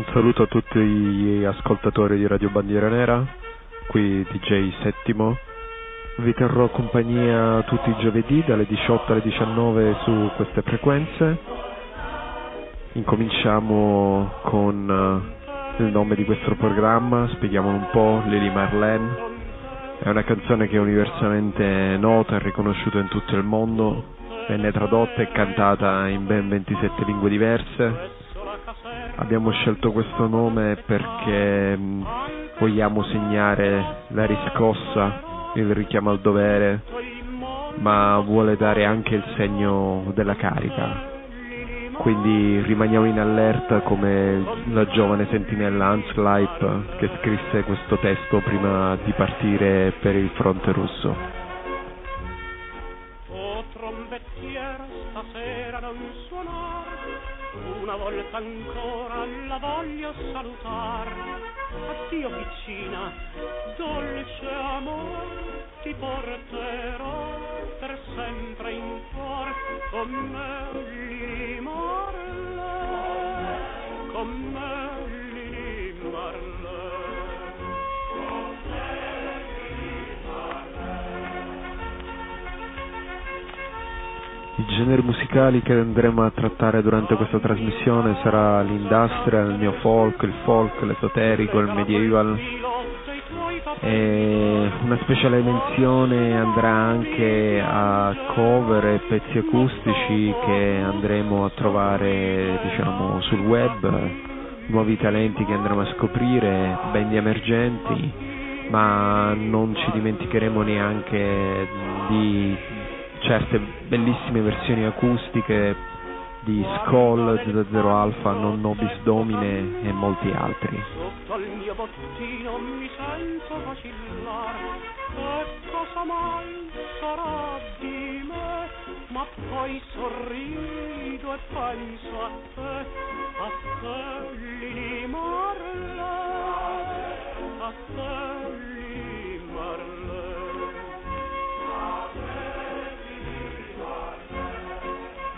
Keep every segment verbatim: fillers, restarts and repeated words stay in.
Un saluto a tutti gli ascoltatori di Radio Bandiera Nera, qui D J Settimo. Vi terrò compagnia tutti i giovedì dalle diciotto alle diciannove su queste frequenze. Incominciamo con il nome di questo programma, spieghiamolo un po'. Lili Marlene è una canzone che è universalmente nota e riconosciuta in tutto il mondo, venne tradotta e cantata in ben ventisette lingue diverse. Abbiamo scelto questo nome perché vogliamo segnare la riscossa, il richiamo al dovere, ma vuole dare anche il segno della carica. Quindi rimaniamo in allerta come la giovane sentinella Hans Leip che scrisse questo testo prima di partire per il fronte russo. Oh trombettiera, stasera non suonare, una volta ancora la voglio salutare. Addio piccina, dolce amore, ti porterò per sempre in cuore, con me Lili Marlene, con me Lili Marlene, con me Lili Marlene. I generi musicali che andremo a trattare durante questa trasmissione sarà l'industrial, il neofolk, il folk, l'esoterico, il medieval. E una speciale menzione andrà anche a cover e pezzi acustici che andremo a trovare, diciamo, sul web, nuovi talenti che andremo a scoprire, band emergenti, ma non ci dimenticheremo neanche di certe bellissime versioni acustiche di Skoll, zero zero Alpha, Non Nobis Domine e molti altri. Sotto al mio bottino mi sento vacillare, che cosa mai sarà di me, ma poi sorrido e penso a te, a te Lili Marlene, a te Lili Marlene, a te Lili Marlene.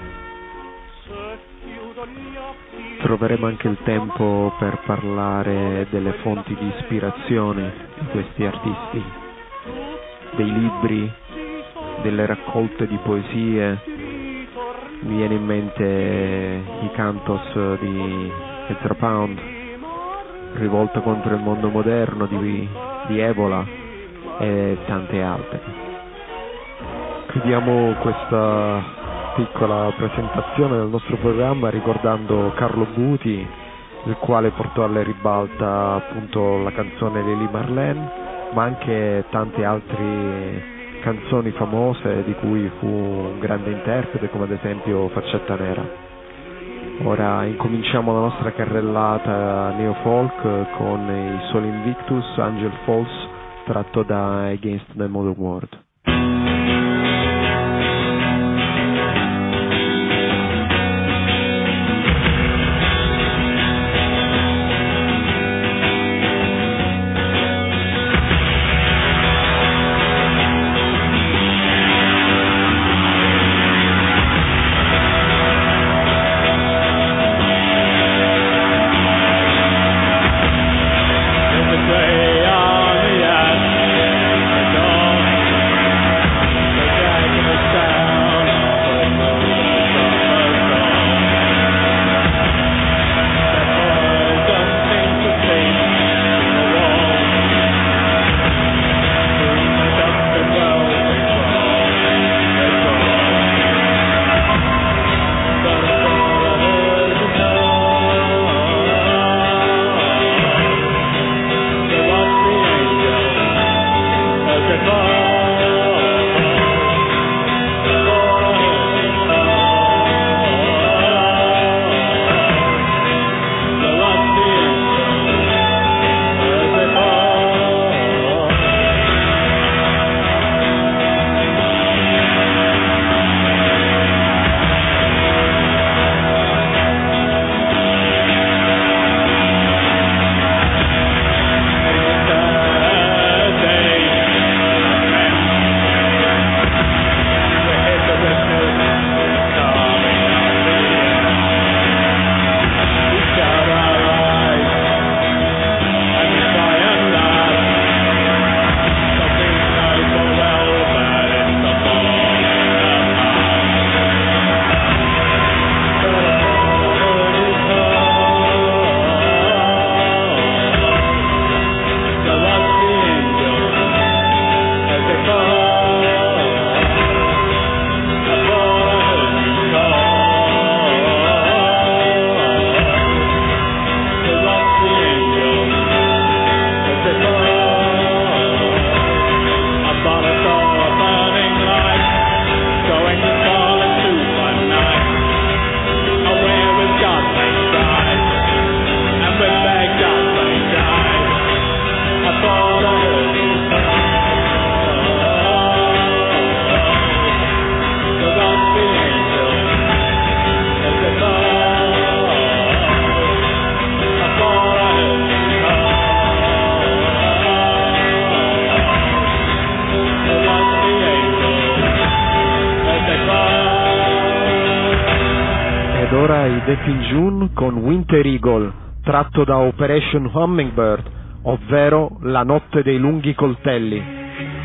Se chiudo gli occhi troveremo anche il tempo per parlare delle fonti di ispirazione di questi artisti, dei libri, delle raccolte di poesie. Mi viene in mente i cantos di Ezra Pound, Rivolta contro il mondo moderno di, di Evola e tante altre. Chiudiamo questa piccola presentazione del nostro programma ricordando Carlo Buti, il quale portò alla ribalta appunto la canzone Lili Marlene, ma anche tante altre canzoni famose di cui fu un grande interprete, come ad esempio Faccetta Nera. Ora incominciamo la nostra carrellata neofolk con i Sol Invictus, Angel Falls, tratto da Against the Modern World. Day on the edge, the dawn ora i Death in June con Winter Eagle, tratto da Operation Hummingbird, ovvero La notte dei lunghi coltelli.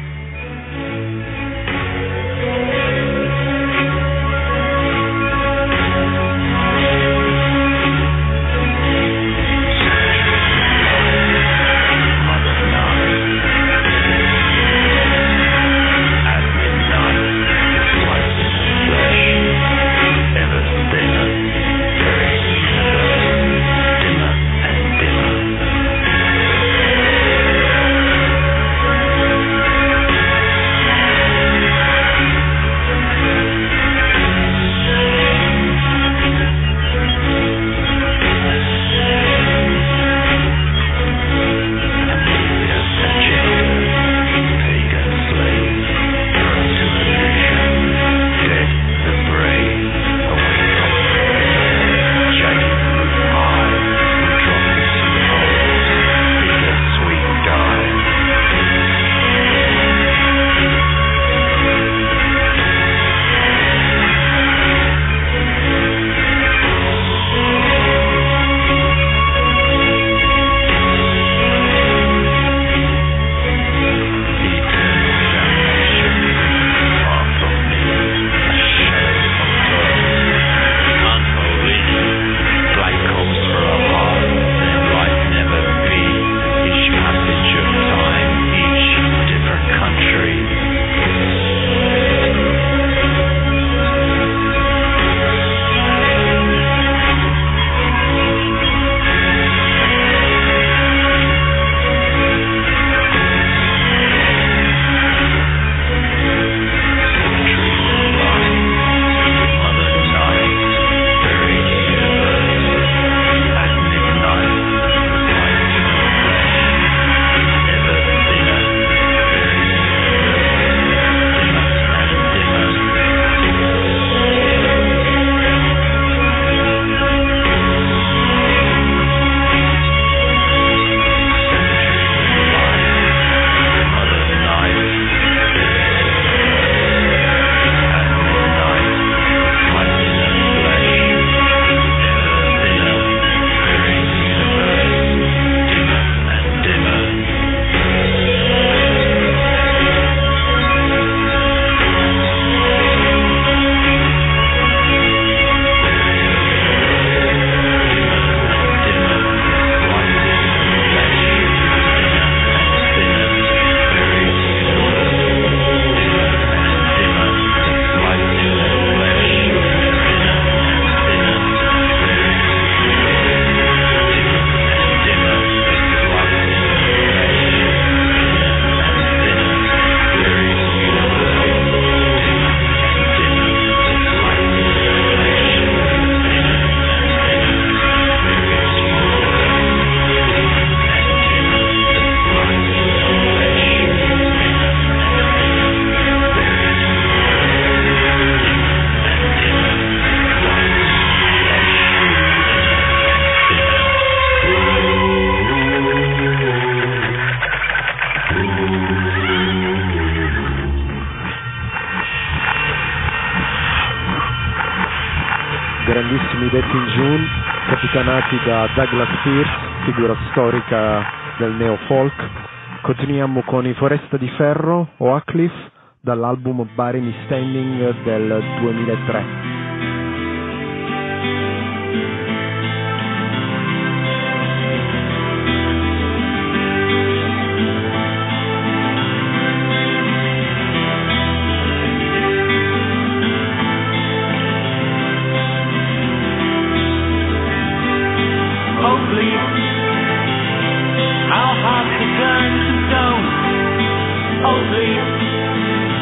Grandissimi Death in June, capitanati da Douglas Pierce, figura storica del neo-folk. Continuiamo con i Foresta di Ferro, Oakleaf, dall'album Bury Me Standing del duemilatré.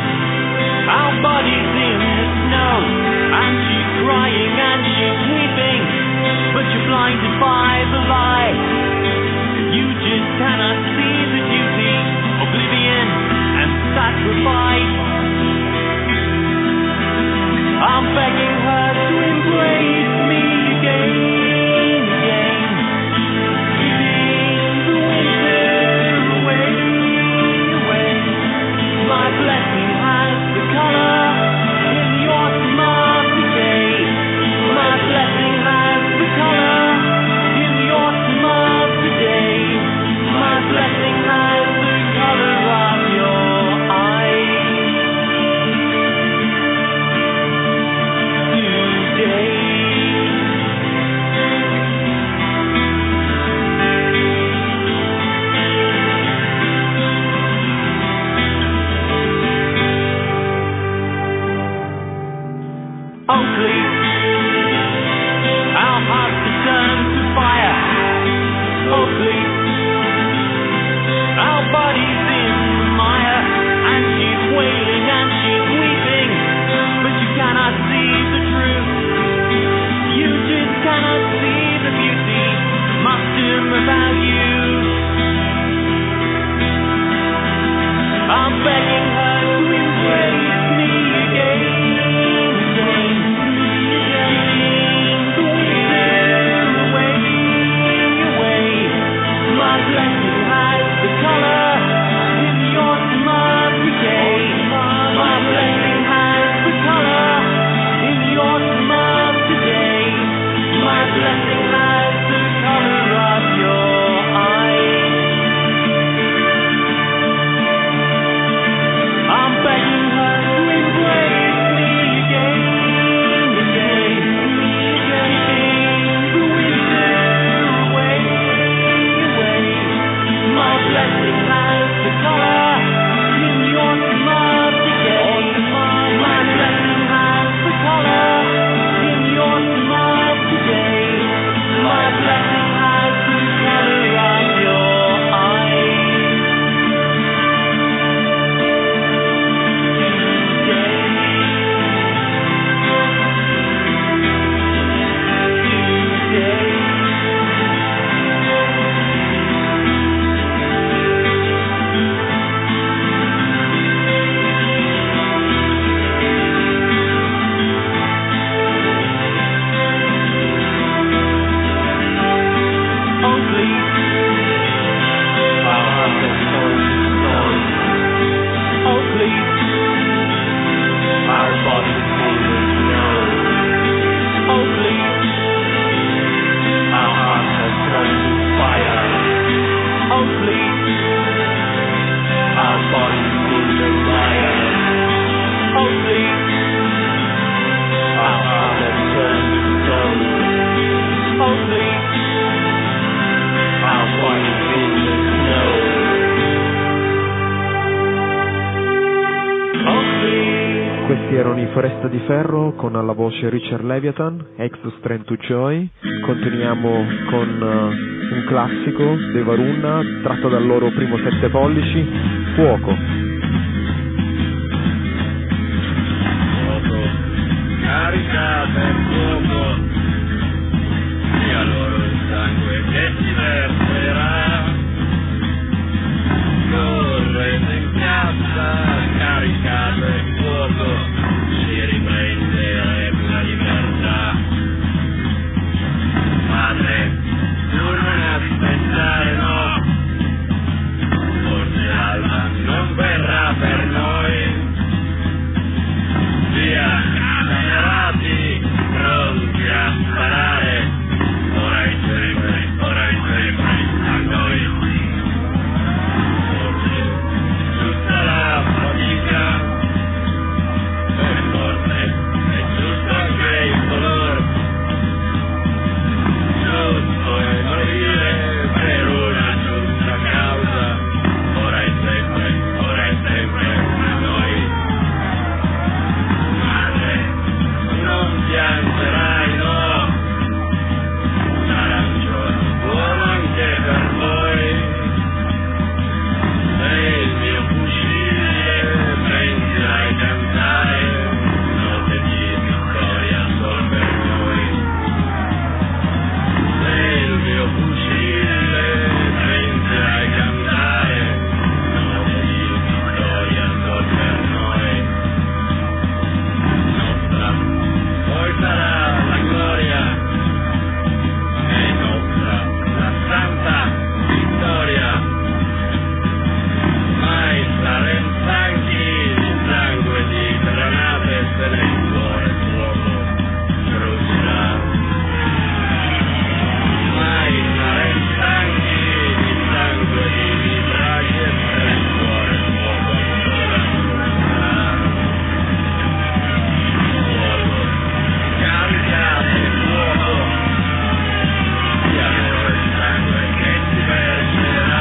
Our bodies in the snow, and she's crying and she's weeping. Questi erano i Foresta di Ferro con alla voce Richard Leviathan, Exodus Strength to Joy. Continuiamo con uh, un classico dei Varunna tratto dal loro primo sette pollici, Fuoco. Fuoco, caricate il fuoco, sia loro il sangue che si verserà. Correte in piazza, caricate il fuoco, si riprende la libertà. Madre, tu non aspettare, no, forse l'alba non verrà per noi. Via, camerati, pronti a sparare, ora e sempre, ora e sempre, a noi. Tutta la fatica è forte, è giusto anche il dolore, giusto è morire per una giusta causa, ora e sempre, ora e sempre a noi. Madre, non piangerai, no, sarà un giorno buono anche per voi. E il mio fucile prendila e cantare note di vittoria sol per noi. E il mio fucile prendila e cantare note di vittoria sol per noi. Nostra poi sarà la gloria, è nostra la santa vittoria. Mai sarem stanchi di sangue, di granate, se nel cuore fuoco brucerà. Mai sarem stanchi di sangue, di braccia, se nel cuore fuoco ancora brucerà. Fuoco, caricate il fuoco, sia loro il sangue che si verserà.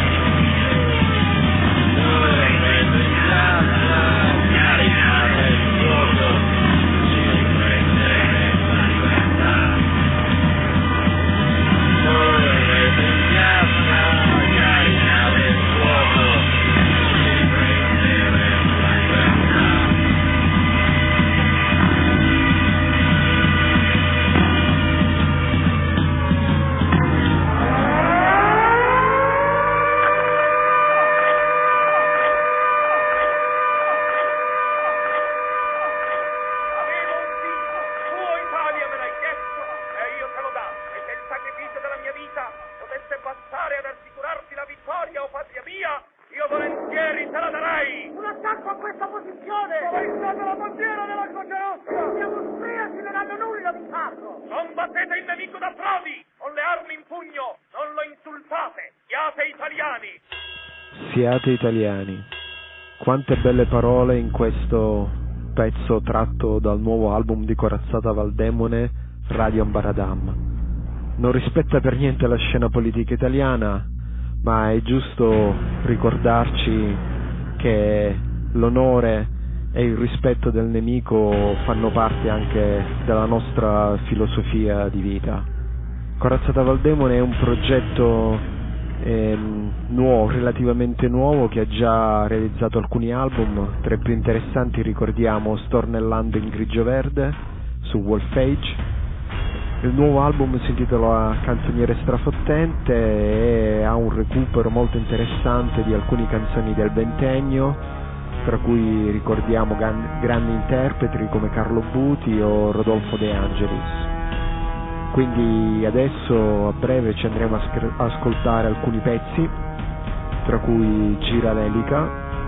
Combattete il nemico da frodi, con le armi in pugno, non lo insultate, siate italiani! Siate italiani. Quante belle parole in questo pezzo tratto dal nuovo album di Corazzata Valdemone, Radio Ambaradam. Non rispetta per niente la scena politica italiana, ma è giusto ricordarci che l'onore e il rispetto del nemico fanno parte anche della nostra filosofia di vita. Corazzata Valdemone è un progetto ehm, nuovo, relativamente nuovo, che ha già realizzato alcuni album. Tra i più interessanti ricordiamo Stornellando in grigio verde su Wolfage. Il nuovo album si intitola Canzoniere strafottente e ha un recupero molto interessante di alcune canzoni del ventennio, tra cui ricordiamo gran, grandi interpreti come Carlo Buti o Rodolfo De Angelis. Quindi adesso a breve ci andremo a sc- ascoltare alcuni pezzi, tra cui Gira l'elica,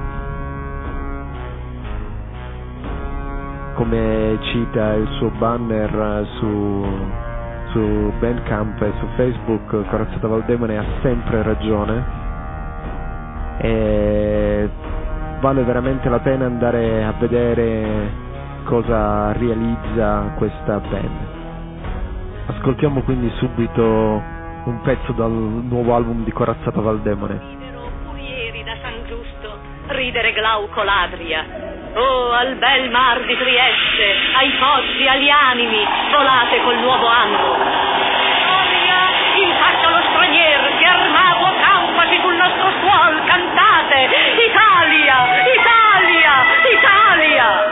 come cita il suo banner su, su Bandcamp e su Facebook. Corazzata Valdemone ha sempre ragione e vale veramente la pena andare a vedere cosa realizza questa band. Ascoltiamo quindi subito un pezzo dal nuovo album di Corazzata Valdemone. Ridero furieri da San Giusto, ridere glauco ladria, Oh, al bel mar di Trieste, ai pozzi, agli animi, volate col nuovo anno. Storia, in faccia allo straniero, che armato campasi sul nostro suolo, cantate, Italia, Italia, Italia!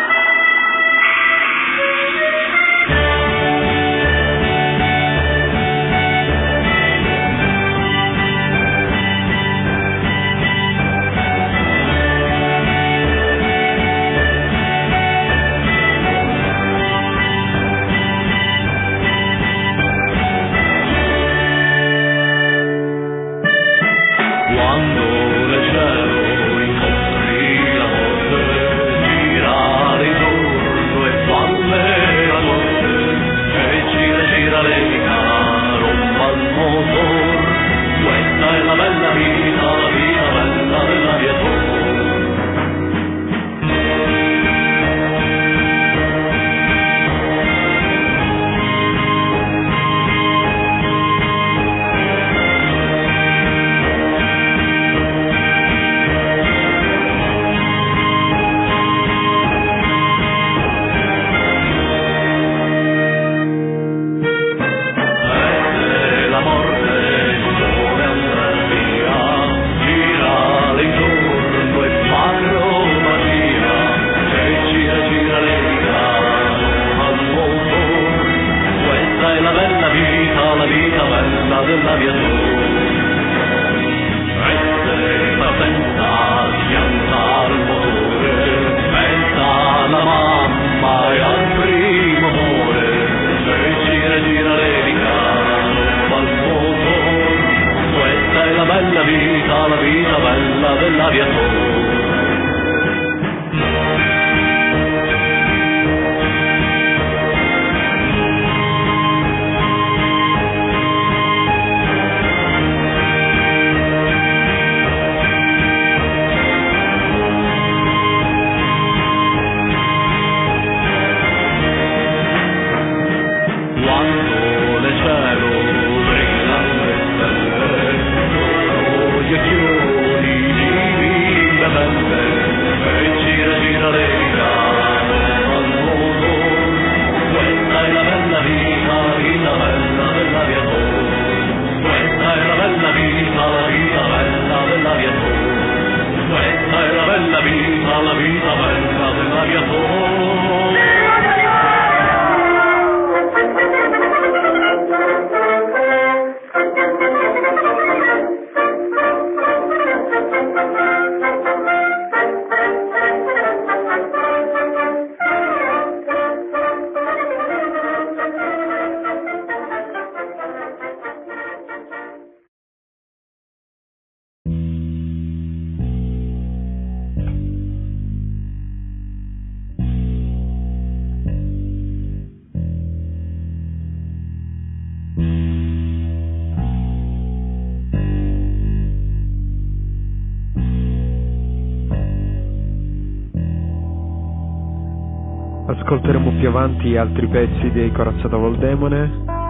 Ascolteremo più avanti altri pezzi dei Corazzata Voldemone.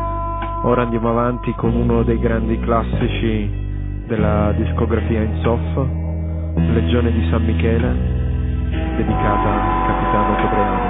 Ora andiamo avanti con uno dei grandi classici della discografia in soff, Legione di San Michele, dedicata al capitano Tobreano.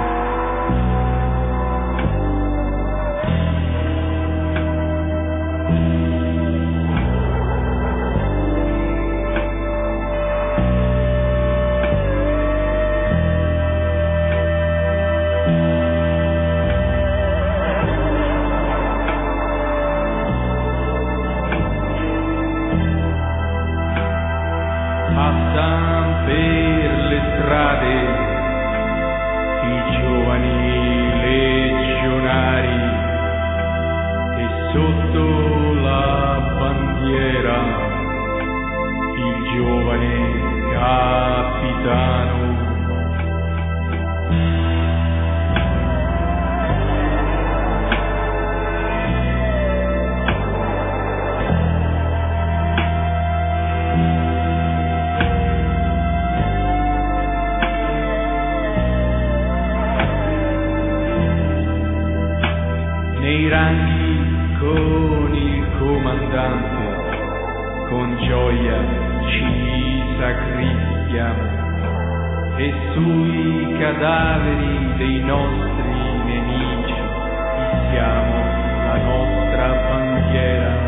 Passan per le strade i giovani legionari e sotto la bandiera il giovane capitano. Nei ranghi con il comandante, con gioia ci sacrifichiamo, e sui cadaveri dei nostri nemici fissiamo la nostra bandiera.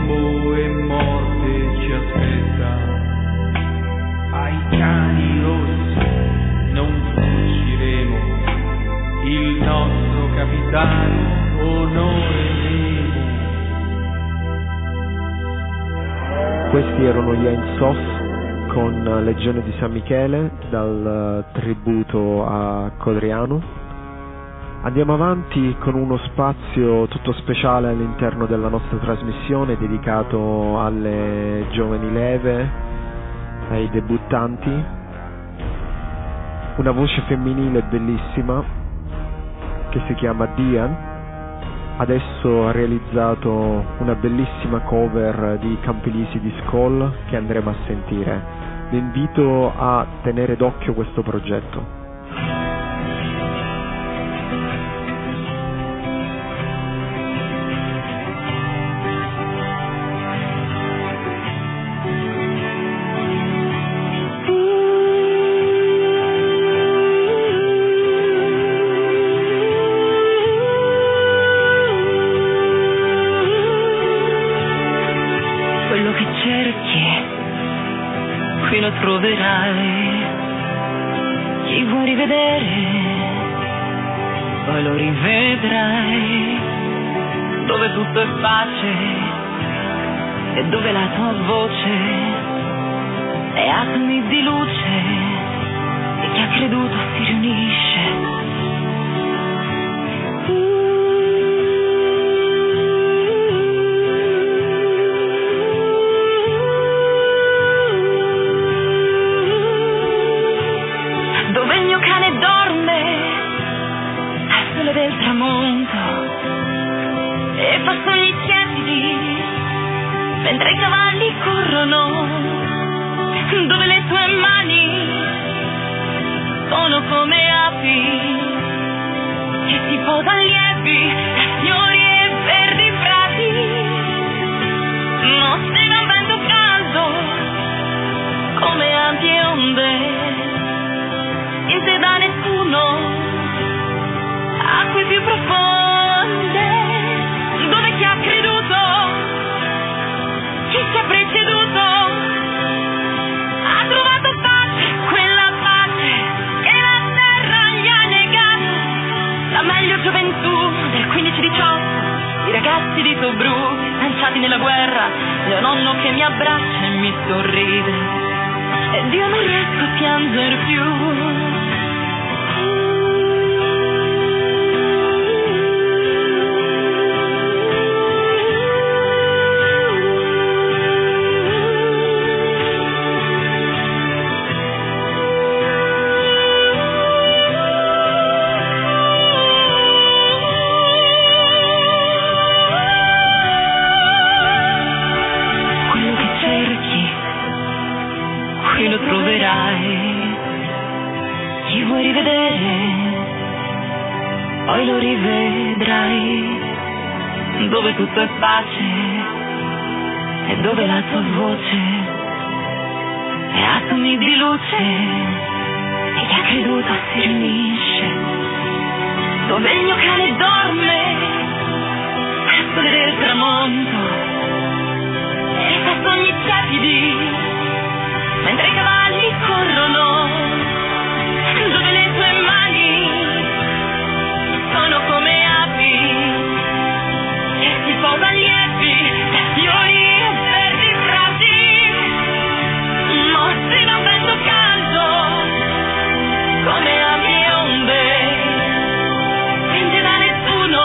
piombo e morte ci aspetta. Ai cani rossi non fuggiremo, il nostro capitano onoreremo. Questi erano gli Ein Sof con Legione di San Michele dal tributo a Codrianu. Andiamo avanti con uno spazio tutto speciale all'interno della nostra trasmissione dedicato alle giovani leve, ai debuttanti. Una voce femminile bellissima che si chiama Dian. Adesso ha realizzato una bellissima cover di Campilisi di Skoll che andremo a sentire. Vi invito a tenere d'occhio questo progetto. Troverai chi vuoi rivedere, poi lo rivedrai, dove tutto è pace e dove la tua voce è atomi di luce e chi ha creduto si riunisce. Mentre i cavalli corrono, dove le tue mani sono come api che si posano lievi, fiori e verdi prati, mosse da un vento caldo come ampie onde, inte da nessuno, acque più profonde, dove chi ha creduto, chi ci ha preceduto ha trovato pace, quella pace che la terra gli ha negato, la meglio gioventù del quindici diciotto, i ragazzi di Tobruk lanciati nella guerra, mio nonno che mi abbraccia e mi sorride ed io non riesco a piangere più. Dove tutto è pace e dove la tua voce è atomi di luce e chi ha creduto si riunisce, dove il mio cane dorme al sole del tramonto e fa sogni tiepidi mentre i cavalli corrono, dove le tue mani sono come api che si posano lievi, fiori e verdi prati, mossi da un vento caldo come ampie onde, spinte da nessuno,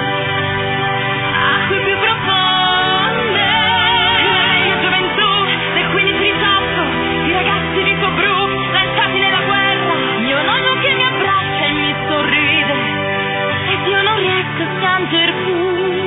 acque più profonde, la gioventù del quindici diciotto, i ragazzi di Tobruk lanciati nella guerra, mio nonno che mi abbraccia e mi sorride ed io non riesco a piangere più.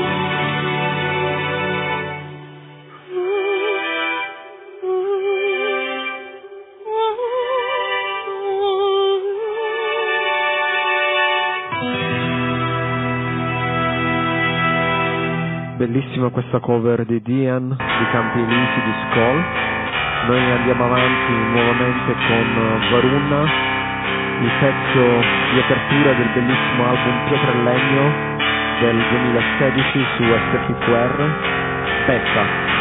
Bellissima questa cover di Dian di Campilisi di Skoll. Noi andiamo avanti nuovamente con Varuna, il pezzo di apertura del bellissimo album Pietra e Legno del duemilasedici su S F Q R, Pezza.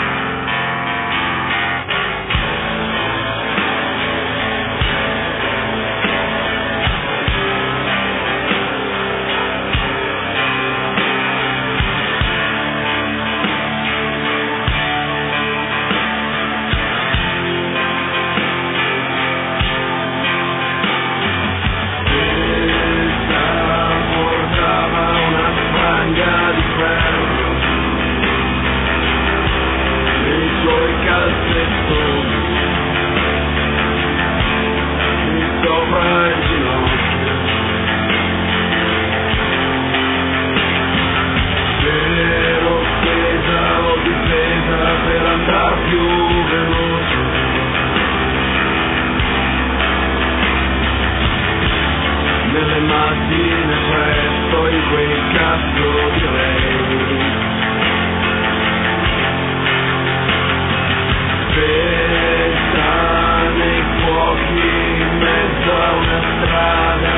quattro direi. Spetta nei fuochi in mezzo a una strada,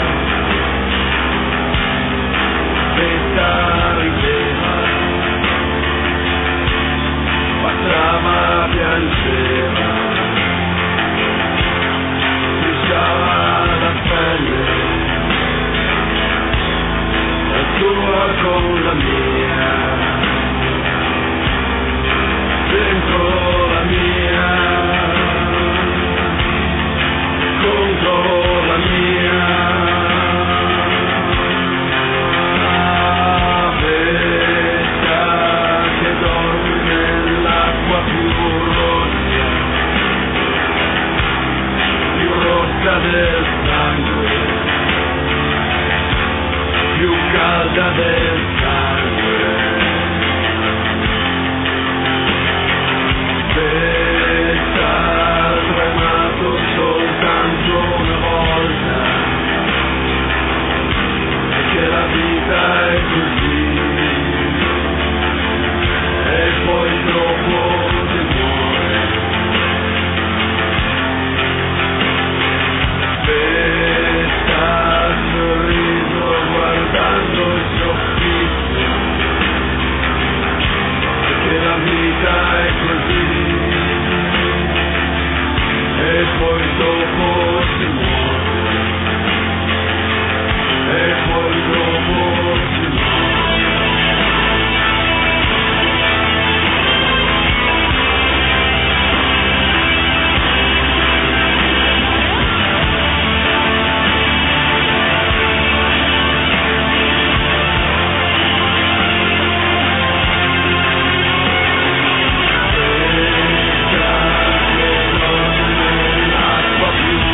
spetta rideva, passava, piangeva, lisciava la pelle, la tua con la mia, dentro la mia, contro la mia, vetta che dormi nell'acqua più rossa, più rossa del sangue, più calda del sangue. Spetta tremato soltanto una volta, perché la vita è così, e poi dopo si muore. Spetta il sorriso guardando il soffitto, perché la vita è così, e poi dopo si muore, e poi dopo si muore. L'acqua più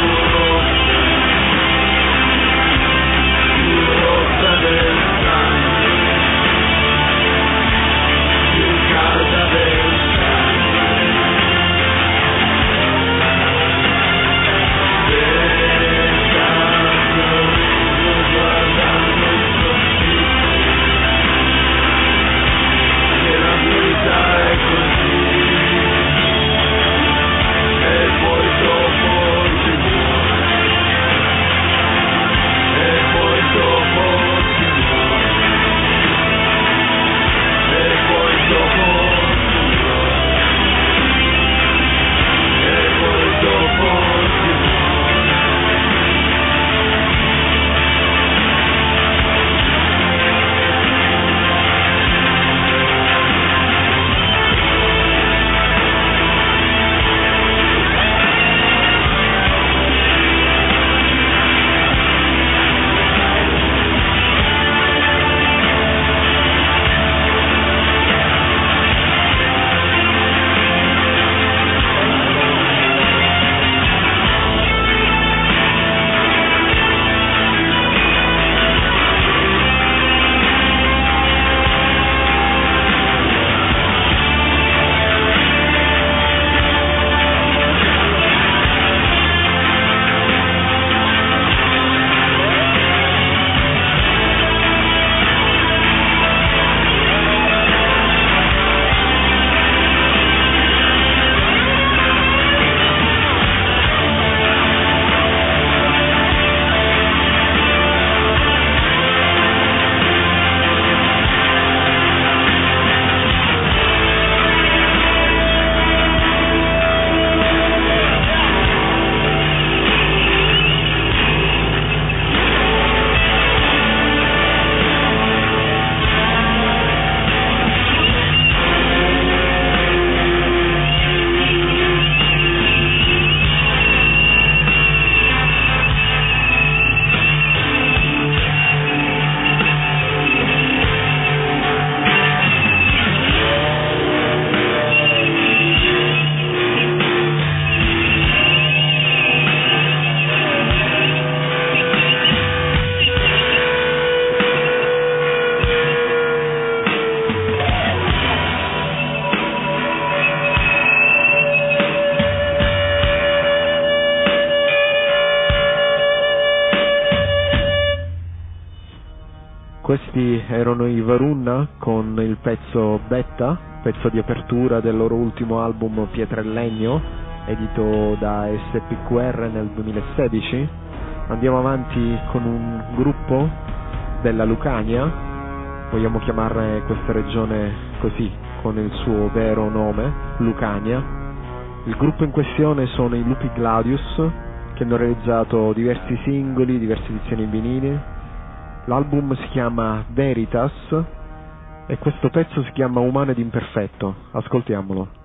Questi erano i Varunna con il pezzo Betta, pezzo di apertura del loro ultimo album Pietra e Legno, edito da S P Q R nel duemilasedici. Andiamo avanti con un gruppo della Lucania, vogliamo chiamare questa regione così, con il suo vero nome, Lucania. Il gruppo in questione sono i Lupi Gladius, che hanno realizzato diversi singoli, diverse edizioni in vinile. L'album si chiama Veritas e questo pezzo si chiama Umano ed Imperfetto. Ascoltiamolo.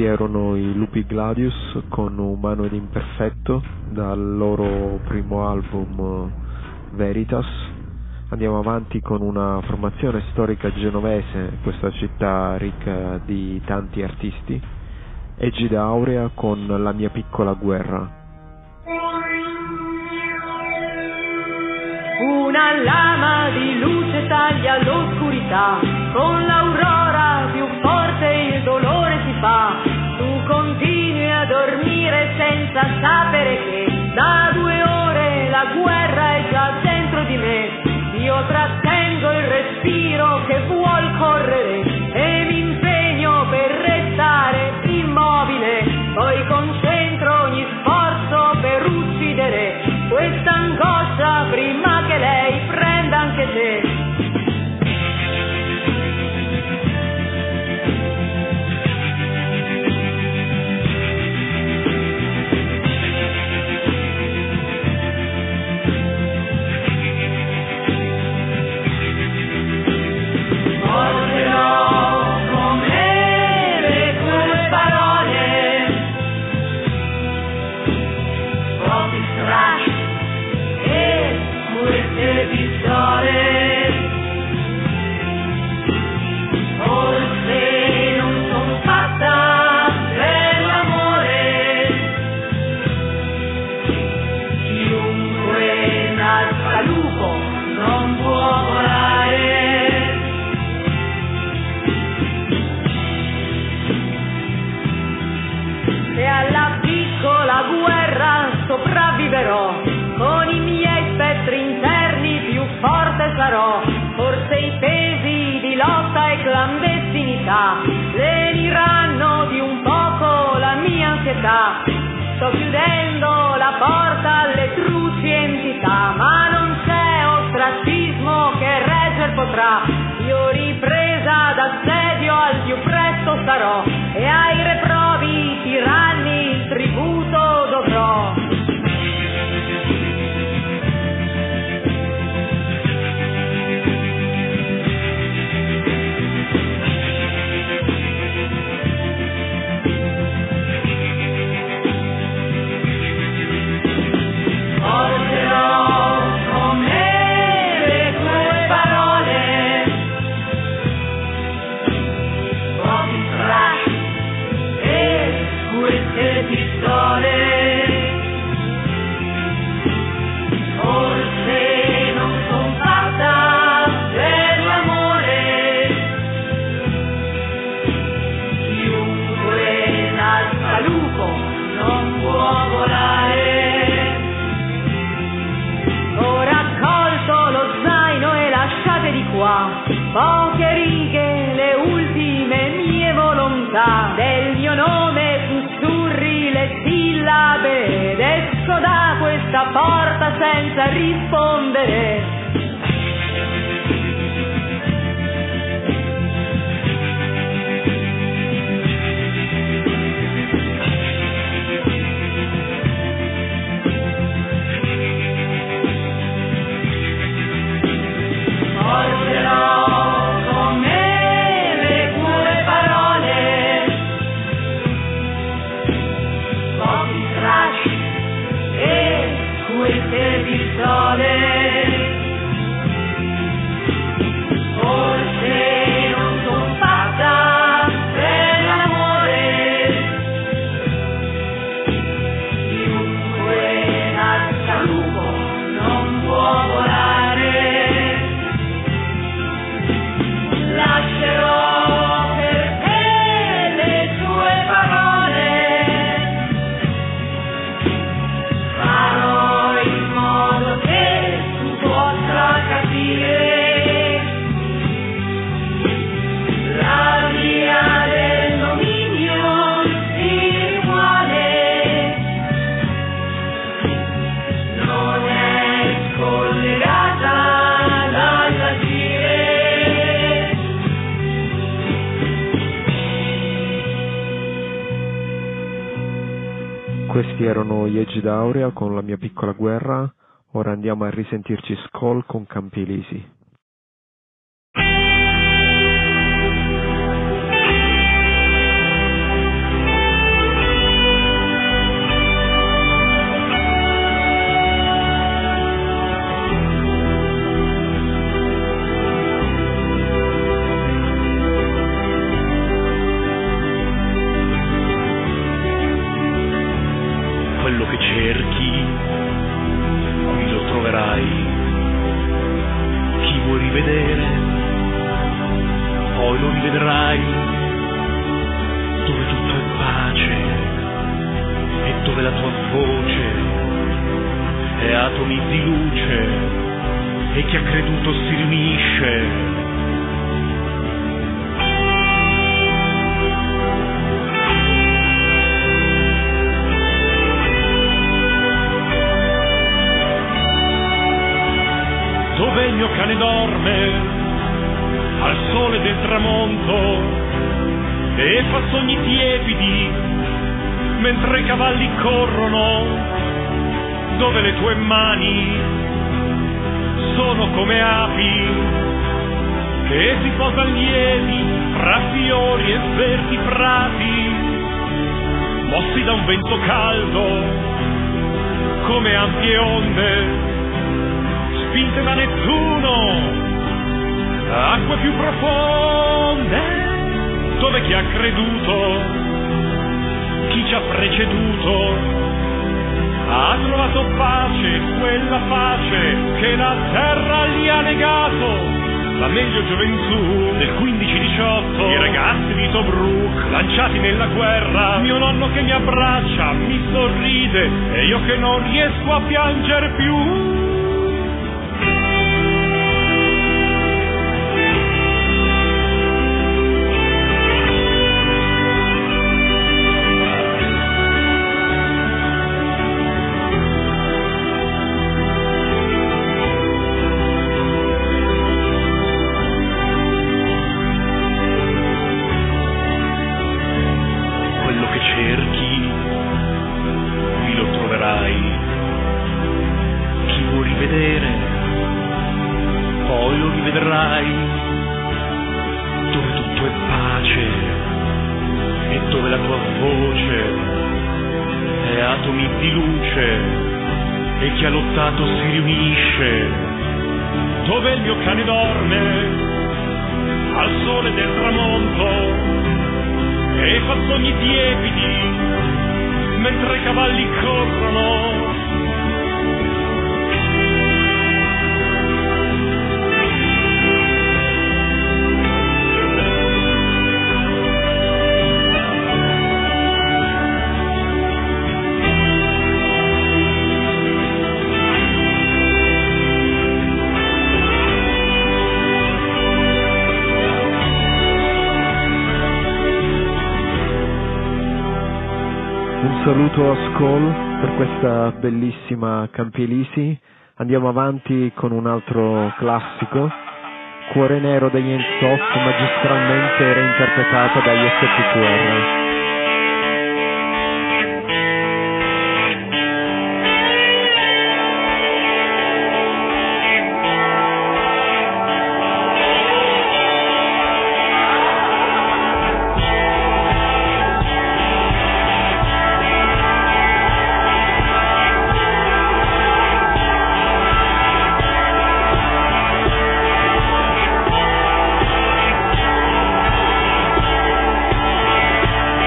Questi erano i Lupi Gladius con Umano ed Imperfetto dal loro primo album Veritas. Andiamo avanti con una formazione storica genovese, questa città ricca di tanti artisti, Egida Aurea con La mia piccola guerra. Una lama di luce taglia l'oscurità, con l'aurora più forte il dolore si fa. Tu continui a dormire senza sapere che da due ore la guerra è già dentro di me. Io trattengo il respiro che vuol correre e mi impegno per restare immobile, poi concentro ogni sforzo per uccidere questa angoscia prima che lei prenda anche te. Con i miei spettri interni più forte sarò, forse i pesi di lotta e clandestinità leniranno di un poco la mia ansietà. Sto chiudendo la porta alle truci entità, ma non c'è ostracismo che regger potrà. Io ripresa d'assedio al più presto starò e ai reprobi tiranni il tributo dovrò. Poche righe, le ultime mie volontà, del mio nome sussurri le sillabe ed esco da questa porta senza rispondere. Questi erano gli Egida Aurea con La mia piccola guerra. Ora andiamo a risentirci Skull con Campi Elisi. atomi di luce e chi ha creduto si riunisce. Dove il mio cane dorme al sole del tramonto e fa sogni tiepidi mentre i cavalli corrono, dove le tue mani sono come api che si posano lieti fra fiori e verdi prati, mossi da un vento caldo come ampie onde spinte da Nettuno, acque più profonde, dove chi ha creduto, chi ci ha preceduto, ha trovato pace, quella pace che la terra gli ha negato. La meglio gioventù del quindici diciotto, i ragazzi di Tobruk lanciati nella guerra, mio nonno che mi abbraccia, mi sorride e io che non riesco a piangere più. Saluto a Skol per questa bellissima Campielisi. Andiamo avanti con un altro classico, Cuore Nero degli Ensoff, magistralmente reinterpretato dagli S P Q R. Thank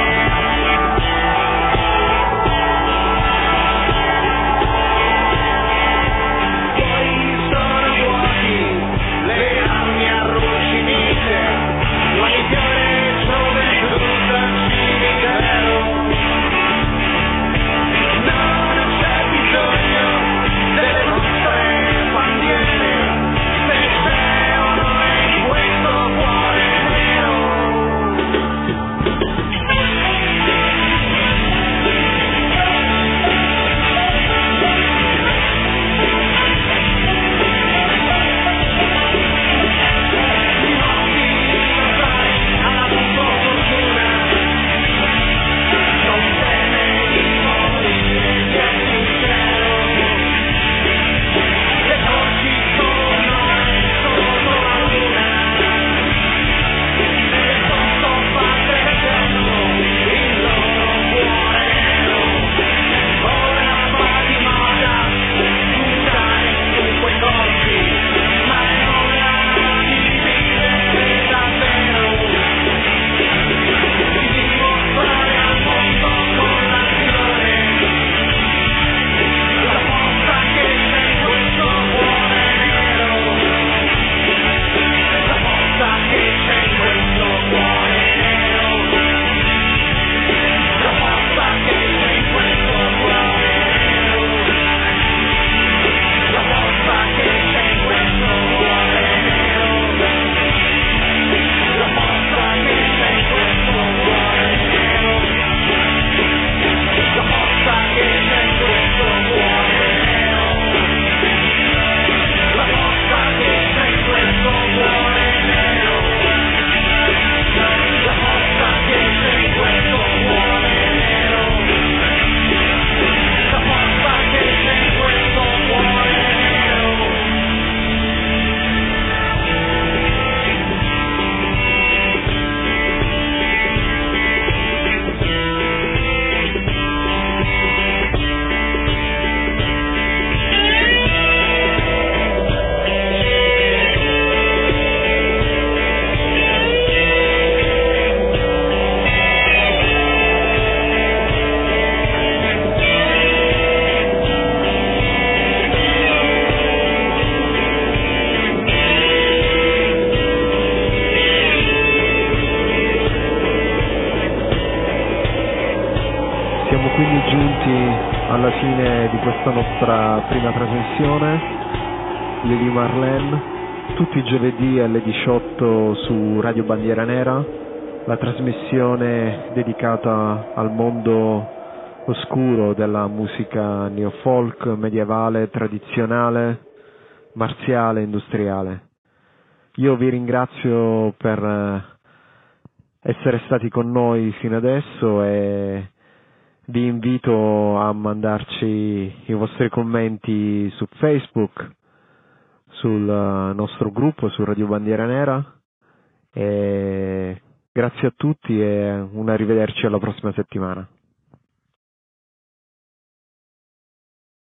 quindi giunti alla fine di questa nostra prima trasmissione, Lady Marlene, tutti i giovedì alle diciotto su Radio Bandiera Nera, la trasmissione dedicata al mondo oscuro della musica neofolk, medievale, tradizionale, marziale, industriale. Io vi ringrazio per essere stati con noi fino adesso e vi invito a mandarci i vostri commenti su Facebook, sul nostro gruppo, su Radio Bandiera Nera, e grazie a tutti e un arrivederci alla prossima settimana.